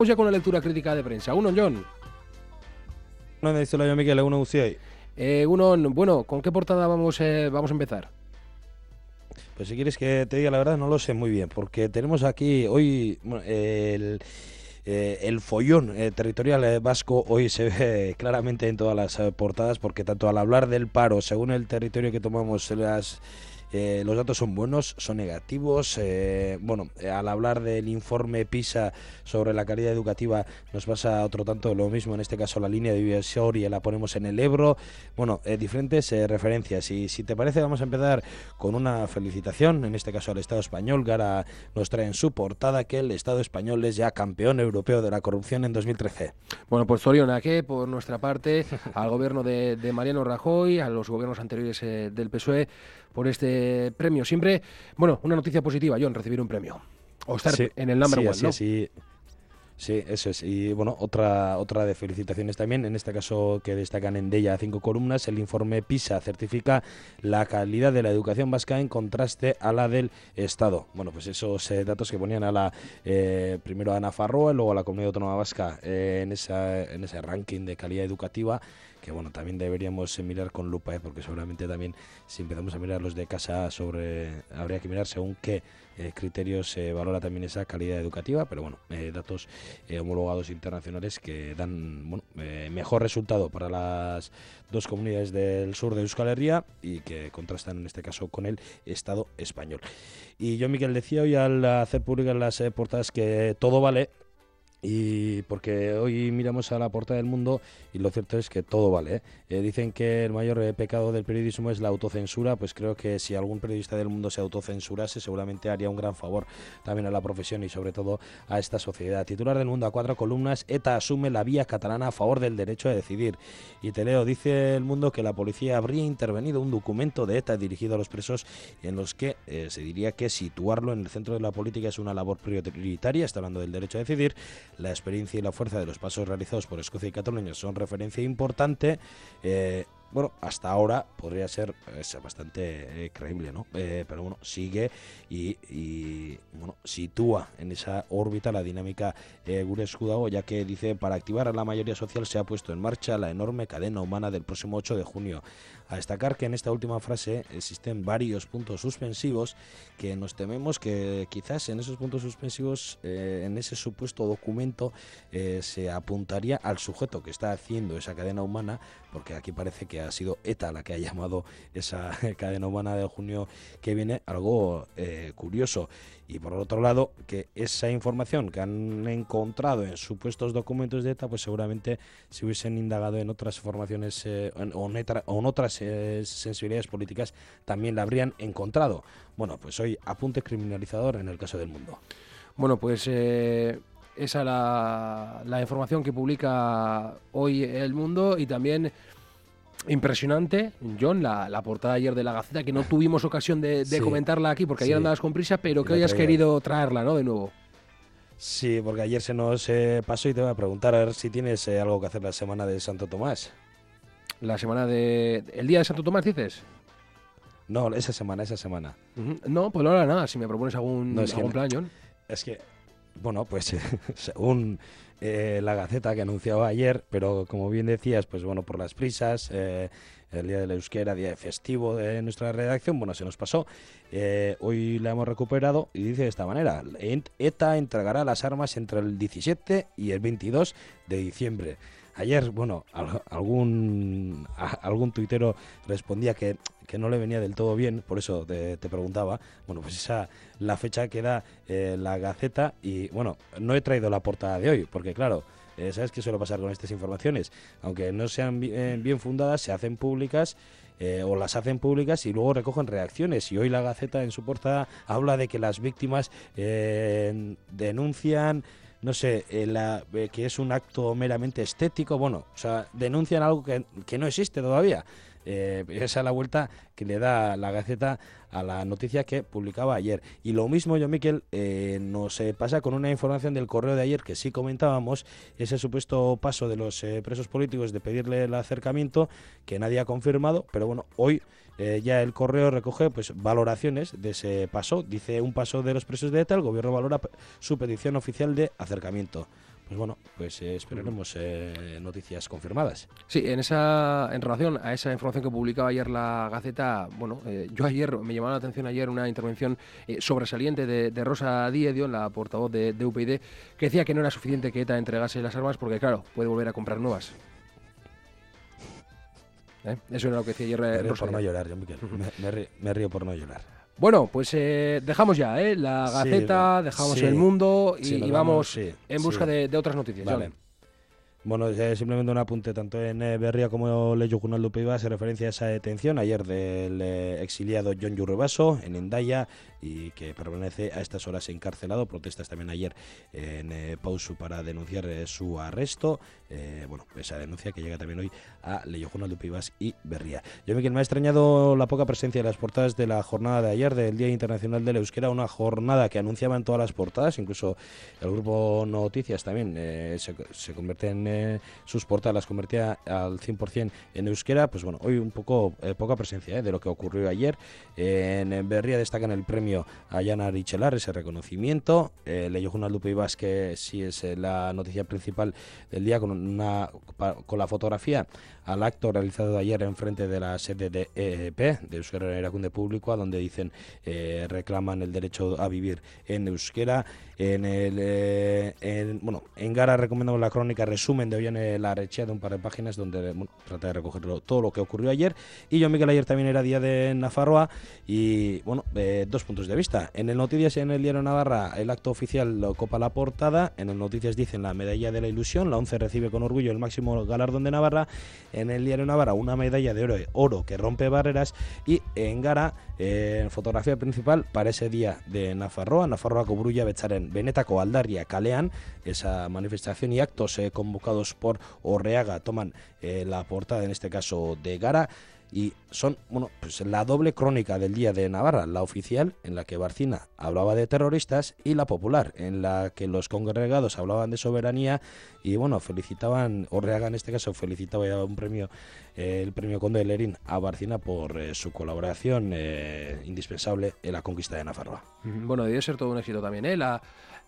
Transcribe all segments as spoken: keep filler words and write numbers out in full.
Vamos ya con la lectura crítica de prensa. Uno, John. No me dice la yo Miquel, uno Uciay. Eh, uno, bueno, ¿con qué portada vamos, eh, vamos a empezar? Pues si quieres que te diga la verdad, no lo sé muy bien, porque tenemos aquí hoy bueno, el, eh, el follón eh, territorial eh, vasco hoy se ve claramente en todas las eh, portadas, porque tanto al hablar del paro, según el territorio que tomamos, las... Eh, los datos son buenos, son negativos. Eh, bueno, eh, al hablar del informe PISA sobre la calidad educativa nos pasa otro tanto lo mismo, en este caso la línea divisoria la ponemos en el Ebro. Bueno, eh, diferentes eh, referencias, y si te parece vamos a empezar con una felicitación, en este caso al Estado español, que ahora nos trae en su portada que el Estado español es ya campeón europeo de la corrupción en dos mil trece. Bueno, pues Zorionaque, por nuestra parte, al gobierno de, de Mariano Rajoy, a los gobiernos anteriores eh, del P S O E, por este premio. Siempre, bueno, una noticia positiva, John, recibir un premio. O estar sí, en el number sí, one, así, ¿no? Sí, sí, eso es. Y bueno, otra otra de felicitaciones también, en este caso que destacan en Della cinco columnas. El informe PISA certifica la calidad de la educación vasca en contraste a la del Estado. Bueno, pues esos eh, datos que ponían a la eh, primero a Nafarroa y luego a la Comunidad Autónoma Vasca eh, en, esa, en ese ranking de calidad educativa, que bueno, también deberíamos mirar con lupa, ¿eh? Porque seguramente también si empezamos a mirar los de casa, sobre habría que mirar según qué eh, criterios se eh, valora también esa calidad educativa, pero bueno, eh, datos eh, homologados internacionales que dan bueno, eh, mejor resultado para las dos comunidades del sur de Euskal Herria y que contrastan en este caso con el Estado español. Y yo, Miquel, decía hoy al hacer públicas las eh, portadas que todo vale. Y porque hoy miramos a la portada del Mundo y lo cierto es que todo vale, ¿eh? Eh, dicen que el mayor eh, pecado del periodismo es la autocensura. Pues creo que si algún periodista del mundo se autocensurase, seguramente haría un gran favor también a la profesión y sobre todo a esta sociedad. Titular del Mundo a cuatro columnas: ETA asume la vía catalana a favor del derecho a decidir. Y te leo, dice el Mundo que la policía habría intervenido un documento de ETA dirigido a los presos en los que eh, se diría que situarlo en el centro de la política es una labor prioritaria. Está hablando del derecho a decidir. La experiencia y la fuerza de los pasos realizados por Escocia y Cataluña son referencia importante. Eh, bueno, hasta ahora podría ser es bastante eh, creíble, ¿no? Eh, pero bueno, sigue y, y bueno, sitúa en esa órbita la dinámica eh, Gure Escudago, ya que dice: para activar a la mayoría social se ha puesto en marcha la enorme cadena humana del próximo ocho de junio. A destacar que en esta última frase existen varios puntos suspensivos que nos tememos que quizás en esos puntos suspensivos, eh, en ese supuesto documento, eh, se apuntaría al sujeto que está haciendo esa cadena humana, porque aquí parece que ha sido ETA la que ha llamado esa cadena humana de junio que viene, algo eh, curioso. Y por otro lado, que esa información que han encontrado en supuestos documentos de ETA, pues seguramente si hubiesen indagado en otras formaciones eh, en, o, en etra, o en otras eh, sensibilidades políticas, también la habrían encontrado. Bueno, pues hoy apunte criminalizador en el caso del Mundo. Bueno, pues eh, esa la, la información que publica hoy el Mundo. Y también impresionante, John, la, la portada ayer de la Gaceta, que no tuvimos ocasión de, de sí, comentarla aquí porque ayer sí. andabas con prisa, pero Y que hoy has traía. querido traerla, ¿no? De nuevo. Sí, porque ayer se nos eh, pasó y te voy a preguntar a ver si tienes eh, algo que hacer la semana de Santo Tomás. La semana de... ¿El día de Santo Tomás, dices? No, esa semana, esa semana. Uh-huh. No, pues no era nada, si me propones algún, No, es algún que, plan, John. Es que, bueno, pues según eh, la Gaceta que anunciaba ayer, pero como bien decías, pues bueno, por las prisas, eh, el día de la euskera, día de festivo de nuestra redacción, bueno, se nos pasó. Eh, hoy la hemos recuperado y dice de esta manera: ETA entregará las armas entre el diecisiete y el veintidós de diciembre. Ayer, bueno, algún algún tuitero respondía que, que no le venía del todo bien, por eso te, te preguntaba. Bueno, pues esa la fecha que da eh, la Gaceta. Y bueno, no he traído la portada de hoy, porque claro, eh, ¿sabes qué suele pasar con estas informaciones? Aunque no sean bien, bien fundadas, se hacen públicas. Eh, o las hacen públicas y luego recogen reacciones. Y hoy la Gaceta en su portada habla de que las víctimas eh, denuncian, no sé, eh, la, eh, que es un acto meramente estético. Bueno, o sea, denuncian algo que, que no existe todavía. Eh, esa es la vuelta que le da la Gaceta a la noticia que publicaba ayer. Y lo mismo, yo, Miquel, eh, nos eh, pasa con una información del Correo de ayer que sí comentábamos, ese supuesto paso de los eh, presos políticos de pedirle el acercamiento, que nadie ha confirmado, pero bueno, hoy eh, ya el Correo recoge pues valoraciones de ese paso. Dice: un paso de los presos de ETA, el gobierno valora su petición oficial de acercamiento. Pues bueno, pues eh, esperaremos eh, noticias confirmadas. Sí, en esa en relación a esa información que publicaba ayer la Gaceta, bueno, eh, yo ayer, me llamaba la atención ayer una intervención eh, sobresaliente de, de Rosa Díez, la portavoz de, de U P YD, que decía que no era suficiente que ETA entregase las armas porque, claro, puede volver a comprar nuevas. ¿Eh? Eso era lo que decía ayer Me río Rosa por no Díez. llorar, yo, Miquel. me, me, río, me río por no llorar. Bueno, pues eh, dejamos ya ¿eh? la Gaceta, sí, dejamos sí, el mundo y, sí, y vamos, vamos sí, en busca sí. de, de otras noticias. Vale. John. Bueno, eh, simplemente un apunte, tanto en eh, Berria como Leyo Junal Dupeiba hace referencia a esa detención ayer del eh, exiliado Jon Yurrebaso en Hendaya, y que permanece a estas horas encarcelado. Protestas también ayer en eh, Pausu para denunciar eh, su arresto. Eh, bueno, esa denuncia que llega también hoy a Leyo Junal Dupeibas y Berria. Yo, Miquel, me ha extrañado la poca presencia de las portadas de la jornada de ayer del Día Internacional del Euskera, una jornada que anunciaban todas las portadas, incluso el grupo Noticias también eh, se, se convierte en eh, sus portadas, las convertía al cien por ciento en euskera. Pues bueno, hoy un poco eh, poca presencia eh, de lo que ocurrió ayer. Eh, en Berria destacan el premio a Jana Richelar, ese reconocimiento. Eh, Leyo Junal Dupeibas, que sí es eh, la noticia principal del día, con una con la fotografía al acto realizado ayer en frente de la sede de E E P, de Euskera Erakunde Público, donde dicen eh, reclaman el derecho a vivir en euskera. En el eh, en, bueno, en Gara recomendamos la crónica resumen de hoy en la Arechea, de un par de páginas donde bueno, trata de recoger todo lo que ocurrió ayer. Y yo, Miquel, ayer también era día de Nafarroa y bueno, eh, dos puntos de vista. En el Noticias y en el Diario Navarra el acto oficial lo copa la portada. En el Noticias dicen la medalla de la ilusión, la ONCE recibe con orgullo el máximo galardón de Navarra. En el Diario Navarra una medalla de oro, oro que rompe barreras. Y en Gara, eh, en fotografía principal para ese día de Nafarroa, Nafarroa Cobrulla Betzaren Benetako Aldarria Kalean, esa manifestación y actos eh, convocados por Orreaga toman eh, la portada, en este caso de Gara. Y son, bueno, pues la doble crónica del Día de Navarra, la oficial, en la que Barcina hablaba de terroristas, y la popular, en la que los congregados hablaban de soberanía y, bueno, felicitaban, Orreaga en este caso felicitaba ya un premio, eh, el premio Conde de Lerín a Barcina por eh, su colaboración eh, indispensable en la conquista de Nafarroa. Bueno, debió ser todo un éxito también, ¿eh? La,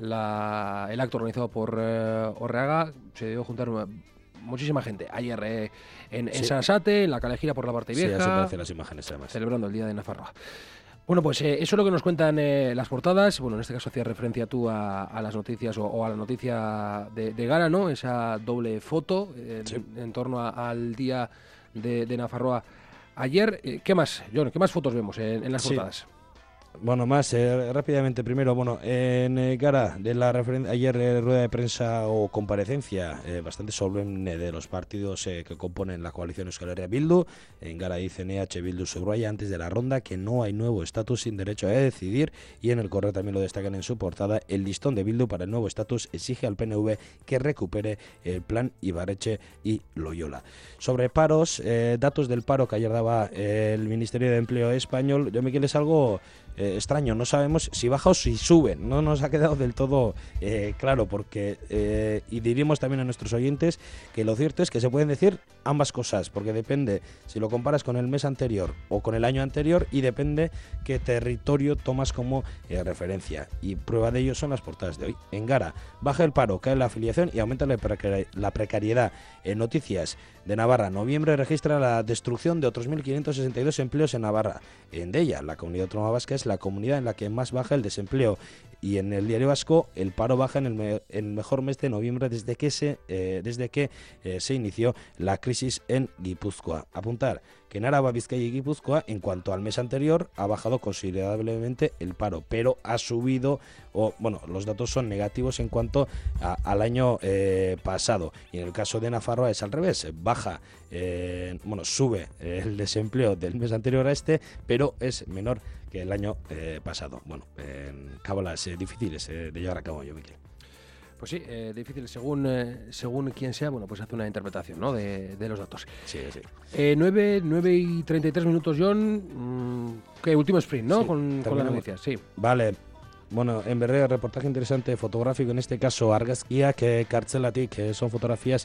la, el acto organizado por eh, Orreaga se debió juntar una, muchísima gente. Ayer eh, en, en Sí. Sarasate, en la Calejira por la parte Sí, vieja, así parecen las imágenes además. celebrando el Día de Nafarroa. Bueno, pues eh, eso es lo que nos cuentan eh, las portadas. Bueno, en este caso hacías referencia tú a, a las noticias o, o a la noticia de, de Gara, ¿no? Esa doble foto eh, Sí. en, en torno a, al Día de, de Nafarroa ayer. Eh, ¿Qué más, John? ¿Qué más fotos vemos en, en las Sí. portadas? Bueno, más eh, rápidamente, primero, bueno, en eh, Gara, de la referen- ayer eh, rueda de prensa o comparecencia eh, bastante solemne de los partidos eh, que componen la coalición Euskal Herria Bildu. En Gara dicen E H Bildu subraya antes de la ronda que no hay nuevo estatus sin derecho a decidir, y en el Correo también lo destacan en su portada. El listón de Bildu para el nuevo estatus exige al P N V que recupere el plan Ibarretxe y Loyola. Sobre paros, eh, datos del paro que ayer daba eh, el Ministerio de Empleo español, yo, Miquel, es algo Eh, extraño, no sabemos si baja o si sube, no nos ha quedado del todo eh, claro, porque eh, y diríamos también a nuestros oyentes que lo cierto es que se pueden decir ambas cosas, porque depende si lo comparas con el mes anterior o con el año anterior, y depende qué territorio tomas como eh, referencia, y prueba de ello son las portadas de hoy. En Gara, baja el paro, cae la afiliación y aumenta la, precar- la precariedad. En Noticias de Navarra, noviembre registra la destrucción de otros mil quinientos sesenta y dos empleos en Navarra. En Della, la comunidad autónoma vasca es la comunidad en la que más baja el desempleo, y en el Diario Vasco el paro baja en el, me- el mejor mes de noviembre desde que se eh, desde que eh, se inició la crisis en Guipúzcoa. Apuntar que en Araba, Vizcaya y Guipúzcoa, en cuanto al mes anterior, ha bajado considerablemente el paro, pero ha subido, o bueno, los datos son negativos en cuanto a, al año eh, pasado. Y en el caso de Nafarroa es al revés, baja, eh, bueno, sube el desempleo del mes anterior a este, pero es menor que el año eh, pasado. Bueno, eh, cábalas eh, difíciles eh, de llevar a cabo, yo, Miquel. Pues sí, eh, difícil según eh, según quien sea, bueno, pues hace una interpretación, ¿no? de, de los datos. Sí, sí. Eh, nueve, nueve y treinta y tres minutos, John. Mm, ¿Qué? Último sprint, ¿no? Sí, con, con las terminamos. noticias, sí. Vale. Bueno, en Berrea, reportaje interesante fotográfico, en este caso argazkiak, que kartzelatik, que son fotografías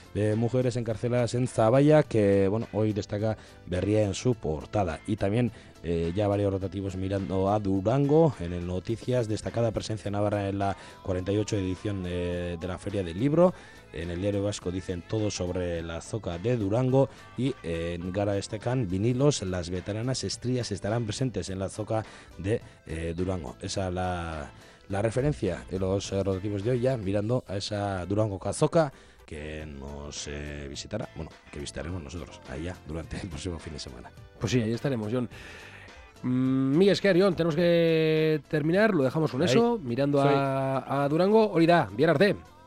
de mujeres encarceladas en Zaballa, que bueno, hoy destaca Berria en su portada. Y también eh, ya varios rotativos mirando a Durango. En el Noticias, destacada presencia navarra en la cuarenta y ocho edición de, de la Feria del Libro. En el Diario Vasco dicen todo sobre la Azoka de Durango. Y eh, en Gara destacan vinilos, las veteranas estrías estarán presentes en la Azoka de eh, Durango. Esa es la, la referencia de los eh, rotativos de hoy, ya mirando a esa Durango Azoka que nos eh, visitará, bueno, que visitaremos nosotros allá durante el próximo fin de semana. Pues sí, ahí estaremos, John. Mm, Miguel Esquer, John, tenemos que terminar, lo dejamos con ahí. Eso, mirando a, a Durango. Hori da, bien arte.